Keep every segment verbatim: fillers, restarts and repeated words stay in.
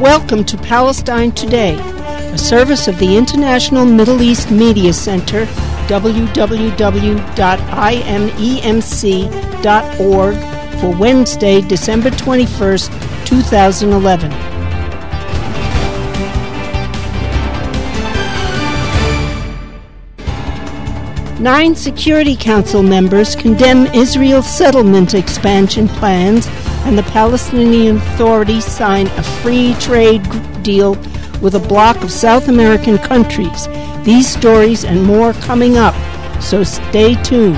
Welcome to Palestine Today, a service of the International Middle East Media Center, w w w dot i m e m c dot org, for Wednesday, December twenty-first, two thousand eleven. Nine Security Council members condemn Israel's settlement expansion plans, and the Palestinian Authority signed a free trade deal with a bloc of South American countries. These stories and more coming up, so stay tuned.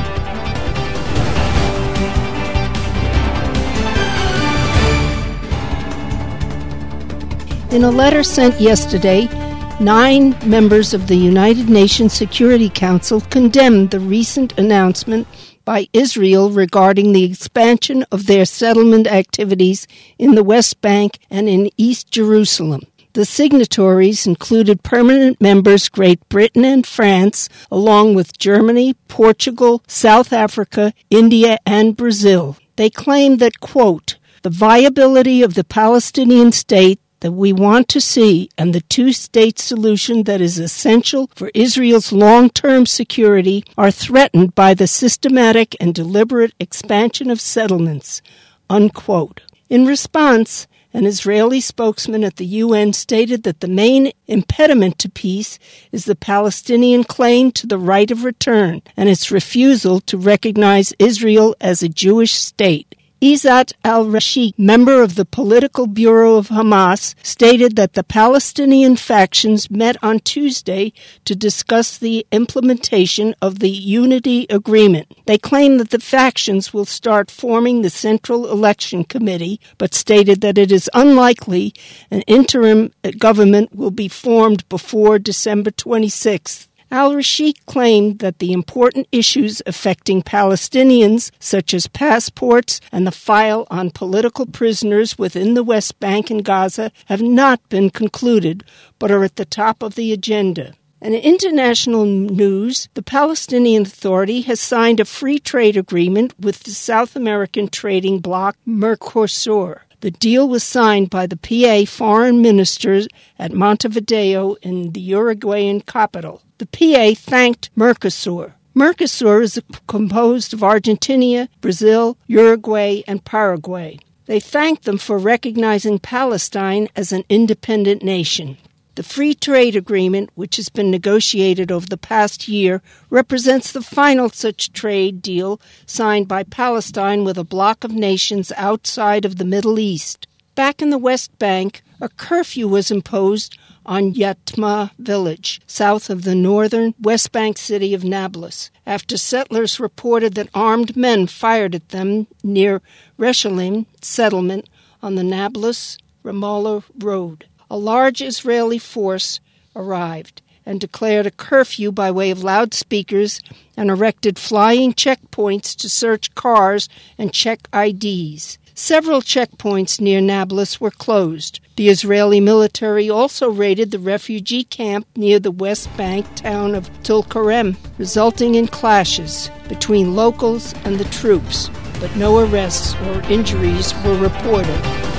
In a letter sent yesterday, nine members of the United Nations Security Council condemned the recent announcement by Israel regarding the expansion of their settlement activities in the West Bank and in East Jerusalem. The signatories included permanent members Great Britain and France, along with Germany, Portugal, South Africa, India, and Brazil. They claimed that, quote, the viability of the Palestinian state that we want to see and the two-state solution that is essential for Israel's long-term security are threatened by the systematic and deliberate expansion of settlements, unquote. In response, an Israeli spokesman at the U N stated that the main impediment to peace is the Palestinian claim to the right of return and its refusal to recognize Israel as a Jewish state. Izzat al-Rashid, member of the Political Bureau of Hamas, stated that the Palestinian factions met on Tuesday to discuss the implementation of the Unity Agreement. They claim that the factions will start forming the Central Election Committee, but stated that it is unlikely an interim government will be formed before December twenty-sixth. Al-Rashid claimed that the important issues affecting Palestinians, such as passports and the file on political prisoners within the West Bank and Gaza, have not been concluded, but are at the top of the agenda. And in international news, the Palestinian Authority has signed a free trade agreement with the South American trading bloc Mercosur. The deal was signed by the P A foreign ministers at Montevideo in the Uruguayan capital. The P A thanked Mercosur. Mercosur is composed of Argentina, Brazil, Uruguay, and Paraguay. They thanked them for recognizing Palestine as an independent nation. The free trade agreement, which has been negotiated over the past year, represents the final such trade deal signed by Palestine with a bloc of nations outside of the Middle East. Back in the West Bank, a curfew was imposed on Yatma village, south of the northern West Bank city of Nablus, after settlers reported that armed men fired at them near Reshalim settlement on the Nablus-Ramallah road. A large Israeli force arrived and declared a curfew by way of loudspeakers and erected flying checkpoints to search cars and check I Ds. Several checkpoints near Nablus were closed. The Israeli military also raided the refugee camp near the West Bank town of Tulkarem, resulting in clashes between locals and the troops, but no arrests or injuries were reported.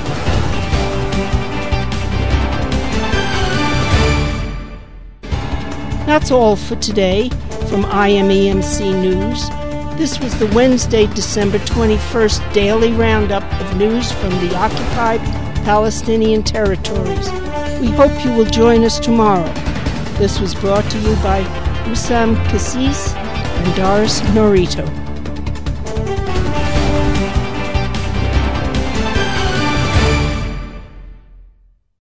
That's all for today from I M E M C News. This was the Wednesday, December twenty-first Daily Roundup of news from the occupied Palestinian territories. We hope you will join us tomorrow. This was brought to you by Usam Kassis and Doris Norito.